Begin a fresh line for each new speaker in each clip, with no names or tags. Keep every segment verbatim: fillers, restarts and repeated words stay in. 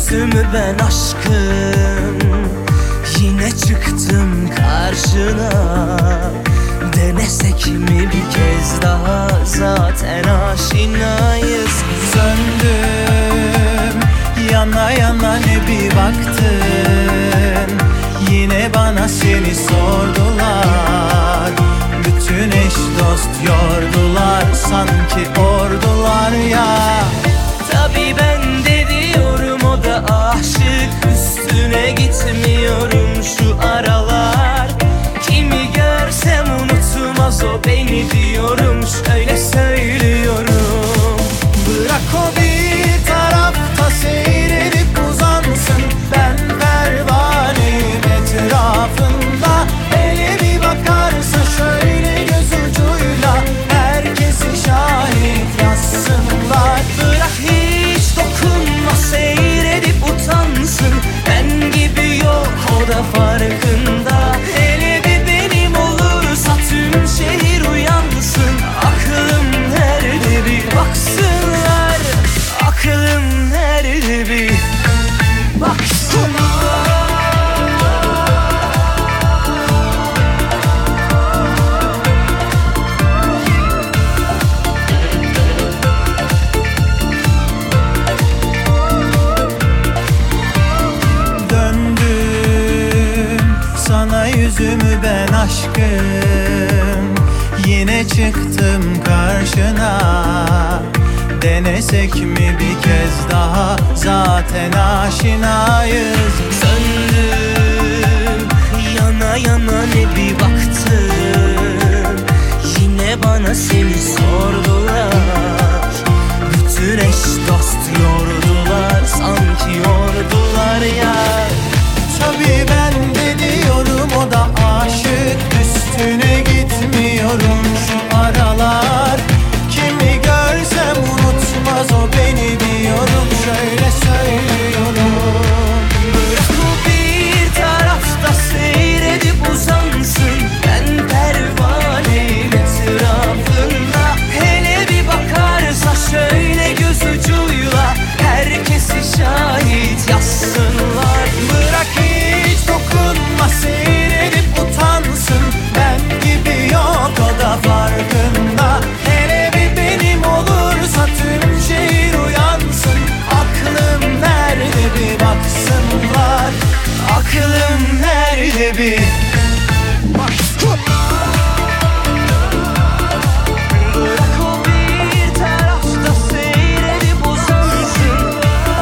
yüzümü ben aşkım, yine çıktım karşına. Denesek mi bir kez daha, zaten aşinayız.
Söndüm yana yana ne bir baktın, yine bana seni sordular. Bütün eş dost yordular, sanki ordular ya.
Tabii ben de diyorum, o da aşık. Üstüne gitmiyorum şu aralar. Kimi görsem unutmaz o beni diyorum, şöyle söylüyorum.
Bırak o bir tarafta seyredip uzansın, ben pervaneyim etrafında. Hele bir bakarsa şöyle göz ucuyla, herkesi şahit yazsınlar.
Bırak hiç dokunma, seyredip utansın, ben gibi yok o da farkında. Hele bir benim olursa tüm şehir uyansın. Aklım nerede bir baksınlar, aklım nerede bir baksınlar.
Sana yüzümü ben aşkım, yine çıktım karşına. Denesek mi bir kez daha, zaten aşinayız.
Söndüm yana yana ne bir baktım, yine bana seni sordular. Bütün eş dost yordular, sanki yordular ya.
Tabii ben de diyorum, o da aşık. Üstüne gitmiyorum şu aralar. Kimi görsem unutmaz o beni diyorum, şöyle söylüyorum.
Bırak o bir tarafta seyredip uzansın, ben pervaneyim etrafında. Hele bir bakarsa şöyle göz ucuyla, herkesi şahit yazsınlar.
Bırak hiç dokunma, seyredip utansın, ben gibi yok o da farkında. Hele bir benim olursa tüm şehir uyansın. Aklım nerede bir baksınlar, aklım nerede bir baksınlar.
Bırak o bir tarafta seyredip uzansın,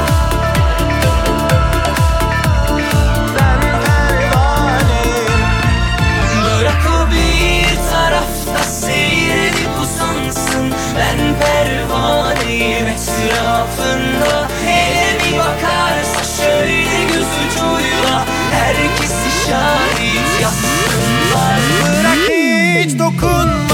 Ben pervaneyim.
bırak o bir tarafta seyredip uzansın, ben pervaneyim etrafında. Hele bir bakarsa şöyle göz ucuyla, herkesi şahit yazsınlar.
Bırak hiç dokunma,